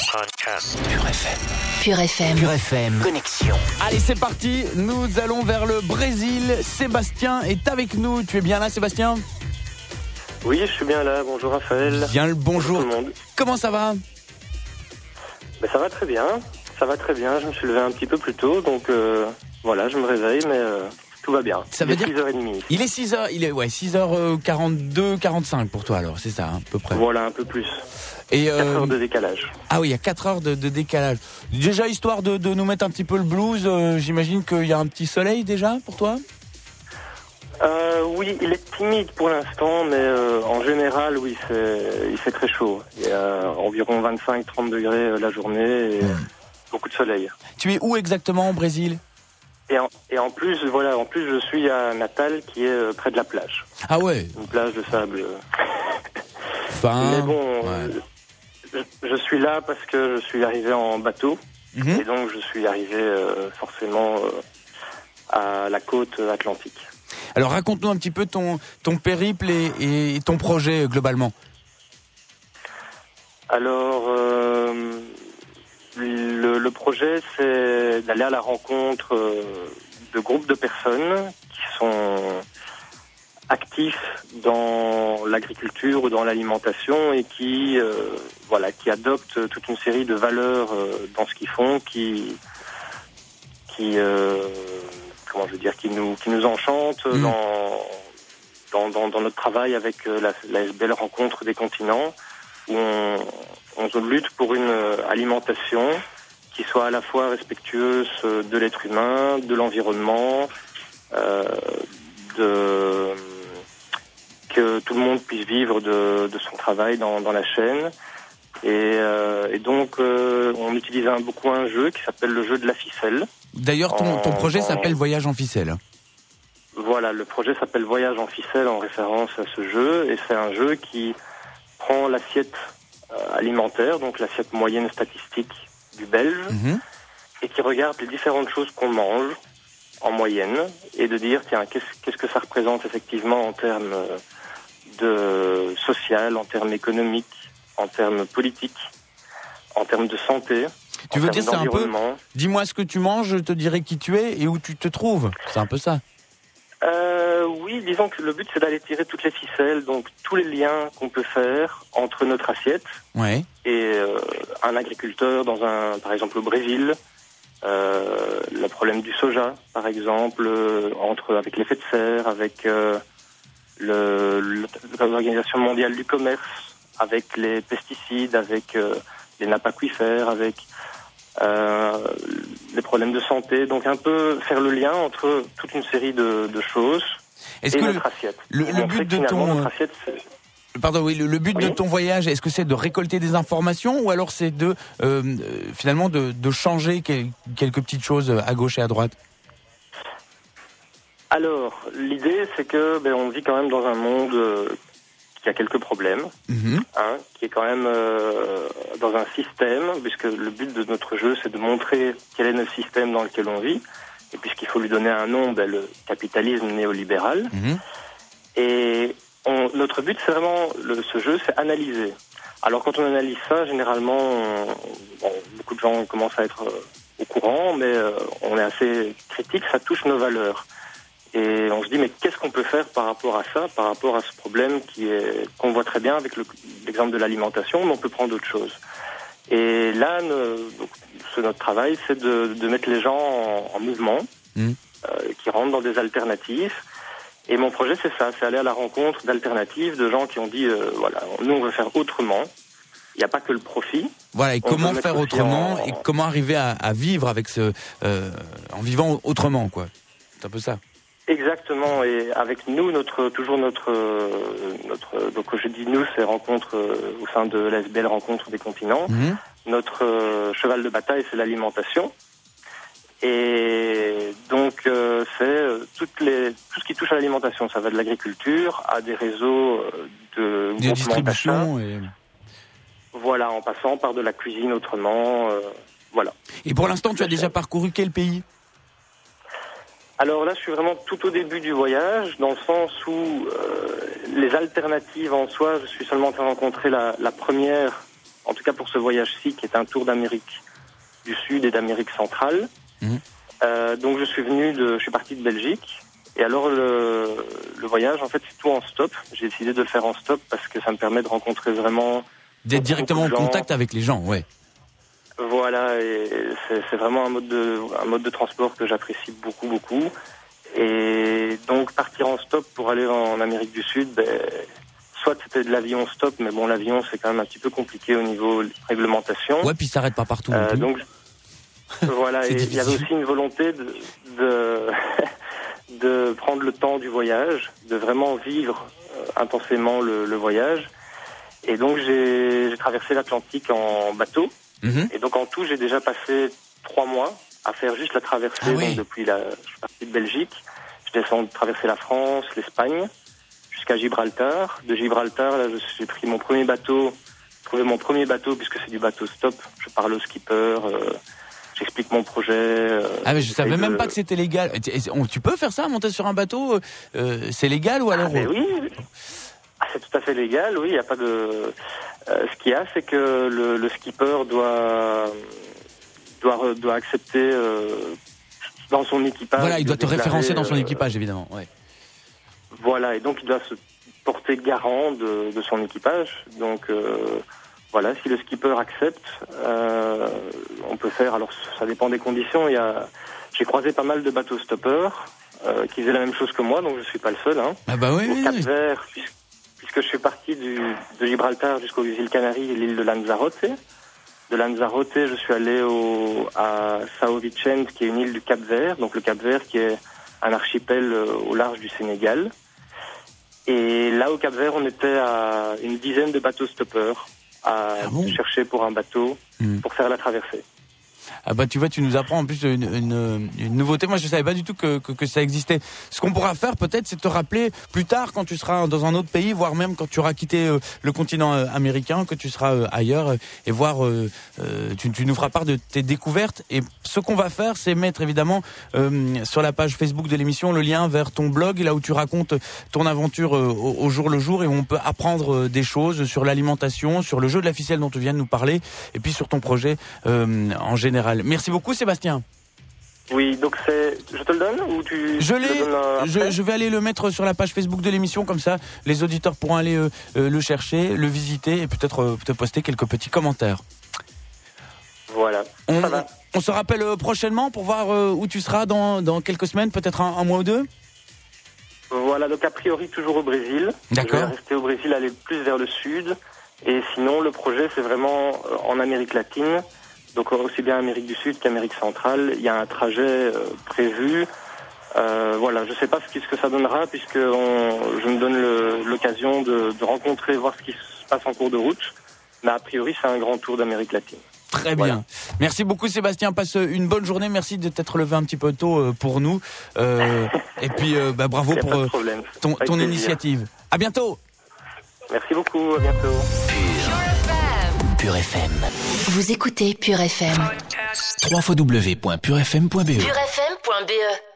Podcast. Pure FM. Connexion. Allez, c'est parti. Nous allons vers le Brésil. Sébastien est avec nous. Tu es bien là, Sébastien ? Oui, je suis bien là. Bonjour Raphaël. Bien le bonjour. Tout le monde. Comment ça va ? Ça va très bien. Ça va très bien. Je me suis levé un petit peu plus tôt, donc voilà, je me réveille, mais tout va bien. Ça veut dire 6h30. Il est 6h, 6h42, 45 pour toi alors, c'est ça, à peu près. Voilà, un peu plus. Et 4 heures de décalage. Ah oui, il y a 4 heures de décalage. Déjà, histoire de nous mettre un petit peu le blues, j'imagine qu'il y a un petit soleil déjà pour toi ? Oui, il est timide pour l'instant, mais en général, oui, il fait très chaud. Il y a environ 25-30 degrés la journée et beaucoup de soleil. Tu es où exactement au Brésil ? Et en plus, je suis à Natal, qui est près de la plage. Ah ouais. Une plage de sable. Enfin. Mais bon, ouais. je suis là parce que je suis arrivé en bateau. Et donc je suis arrivé forcément à la côte atlantique. Alors raconte-nous un petit peu ton périple et ton projet globalement. Alors le projet, c'est d'aller à la rencontre de groupes de personnes qui sont actifs dans l'agriculture ou dans l'alimentation et qui adoptent toute une série de valeurs dans ce qu'ils font, qui nous enchantent dans notre travail avec la belle rencontre des continents, où on lutte pour une alimentation qui soit à la fois respectueuse de l'être humain, de l'environnement, que tout le monde puisse vivre de son travail dans la chaîne. Et donc, on utilise beaucoup un jeu qui s'appelle le jeu de la ficelle. D'ailleurs, ton projet s'appelle Voyage en ficelle. Voilà, le projet s'appelle Voyage en ficelle en référence à ce jeu. Et c'est un jeu qui prend l'assiette alimentaire, donc l'assiette moyenne statistique du Belge, et qui regarde les différentes choses qu'on mange en moyenne, et de dire, tiens, qu'est-ce que ça représente effectivement en termes de social, en termes économiques, en termes politiques, en termes de santé. Tu veux dire, c'est un peu, dis-moi ce que tu manges, je te dirai qui tu es et où tu te trouves. C'est un peu ça. Oui, disons que le but, c'est d'aller tirer toutes les ficelles, donc tous les liens qu'on peut faire entre notre assiette et un agriculteur par exemple au Brésil, le problème du soja, par exemple, avec l'effet de serre, avec l'Organisation mondiale du commerce, avec les pesticides, avec les nappes aquifères, avec les problèmes de santé. Donc un peu faire le lien entre toute une série de choses et notre assiette. Le but de ton assiette, le but de ton voyage, est-ce que c'est de récolter des informations ou alors c'est de finalement de changer quelques petites choses à gauche et à droite ? Alors, l'idée, c'est que on vit quand même dans un monde qui a quelques problèmes, qui est quand même dans un système, puisque le but de notre jeu, c'est de montrer quel est le système dans lequel on vit, et puisqu'il faut lui donner un nom, le capitalisme néolibéral. Et notre but, c'est vraiment, ce jeu, c'est analyser. Alors quand on analyse ça, généralement, beaucoup de gens commencent à être au courant, mais on est assez critique, ça touche nos valeurs. Et on se dit, mais qu'est-ce qu'on peut faire par rapport à ça, par rapport à ce problème qu'on voit très bien avec l'exemple de l'alimentation, mais on peut prendre d'autres choses. Et là, notre travail, c'est de mettre les gens en mouvement, qui rentrent dans des alternatives. Et mon projet, c'est ça, c'est aller à la rencontre d'alternatives, de gens qui ont dit, nous, on veut faire autrement. Il n'y a pas que le profit. Voilà, et comment faire autrement, et comment arriver à vivre avec en vivant autrement, quoi. C'est un peu ça. Exactement, et avec nous, donc je dis nous, c'est rencontre au sein de l'ASBL Rencontre des Continents. Notre cheval de bataille, c'est l'alimentation. Et donc, c'est tout ce qui touche à l'alimentation. Ça va de l'agriculture à des réseaux de distribution. Voilà, en passant par de la cuisine autrement. Voilà. Et pour l'instant, tu as déjà parcouru quel pays ? Alors là, je suis vraiment tout au début du voyage, dans le sens où les alternatives en soi, je suis seulement en train de rencontrer la première en tout cas pour ce voyage-ci, qui est un tour d'Amérique du Sud et d'Amérique centrale. Donc je suis parti de Belgique. Et alors le voyage, en fait, c'est tout en stop. J'ai décidé de le faire en stop parce que ça me permet de rencontrer vraiment... D'être directement en contact avec les gens, ouais. Voilà, et c'est vraiment un mode de transport que j'apprécie beaucoup, beaucoup. Et donc partir en stop pour aller en Amérique du Sud, soit c'était de l'avion stop, mais bon, l'avion c'est quand même un petit peu compliqué au niveau réglementation. Ouais, puis ça s'arrête pas partout. Donc voilà, et il y avait aussi une volonté de prendre le temps du voyage, de vraiment vivre intensément le voyage. Et donc j'ai traversé l'Atlantique en bateau. Et donc en tout, j'ai déjà passé 3 mois à faire juste la traversée. Donc depuis je suis parti de Belgique, je descends traverser la France, l'Espagne, jusqu'à Gibraltar. De Gibraltar, là, j'ai pris mon premier bateau, trouvé mon premier bateau puisque c'est du bateau stop. Je parle au skipper, j'explique mon projet. Mais je savais même pas que c'était légal. Tu peux faire ça, monter sur un bateau, c'est légal ou alors oui. C'est tout à fait légal, oui, il n'y a pas de... ce qu'il y a, c'est que le skipper doit accepter dans son équipage... Voilà, il doit te référencer dans son équipage, évidemment, ouais. Voilà, et donc il doit se porter garant de son équipage. Donc, voilà, si le skipper accepte, on peut faire... Alors, ça dépend des conditions. J'ai croisé pas mal de bateaux stoppeurs qui faisaient la même chose que moi, donc je ne suis pas le seul. Hein. Ah bah oui, Au Cap-Vert, puisque je suis parti de Gibraltar jusqu'aux îles Canaries et l'île de Lanzarote. De Lanzarote, je suis allé à São Vicente, qui est une île du Cap-Vert. Donc le Cap-Vert qui est un archipel au large du Sénégal. Et là, au Cap-Vert, on était à une dizaine de bateaux stoppeurs à chercher pour un bateau pour faire la traversée. Ah bah tu vois, tu nous apprends en plus une nouveauté. Moi je savais pas du tout que ça existait. Ce qu'on pourra faire peut-être, c'est te rappeler plus tard quand tu seras dans un autre pays, voire même quand tu auras quitté le continent américain, que tu seras ailleurs et voir, tu nous feras part de tes découvertes. Et ce qu'on va faire, c'est mettre évidemment sur la page Facebook de l'émission le lien vers ton blog, là où tu racontes ton aventure au jour le jour et où on peut apprendre des choses sur l'alimentation, sur le jeu de la ficelle dont tu viens de nous parler et puis sur ton projet en général. Merci beaucoup Sébastien. Oui, donc je te le donne ou tu... Je vais aller le mettre sur la page Facebook de l'émission, comme ça les auditeurs pourront aller le chercher, le visiter et peut-être te poster quelques petits commentaires. Voilà. On se rappelle prochainement pour voir où tu seras dans quelques semaines, peut-être un mois ou deux. Voilà, donc a priori toujours au Brésil. D'accord. Je vais rester au Brésil, aller plus vers le sud. Et sinon, le projet, c'est vraiment en Amérique latine. Donc aussi bien Amérique du Sud qu'Amérique centrale. Il y a un trajet prévu. Voilà, je ne sais pas ce que ça donnera, puisque je me donne l'occasion de rencontrer, voir ce qui se passe en cours de route. Mais a priori, c'est un grand tour d'Amérique latine. Très bien. Voilà. Merci beaucoup Sébastien, passe une bonne journée, merci de t'être levé un petit peu tôt pour nous. Et puis bravo pour ton initiative. À bientôt. Merci beaucoup, à bientôt. Pure FM. Vous écoutez Pure FM. www.purefm.be. purefm.be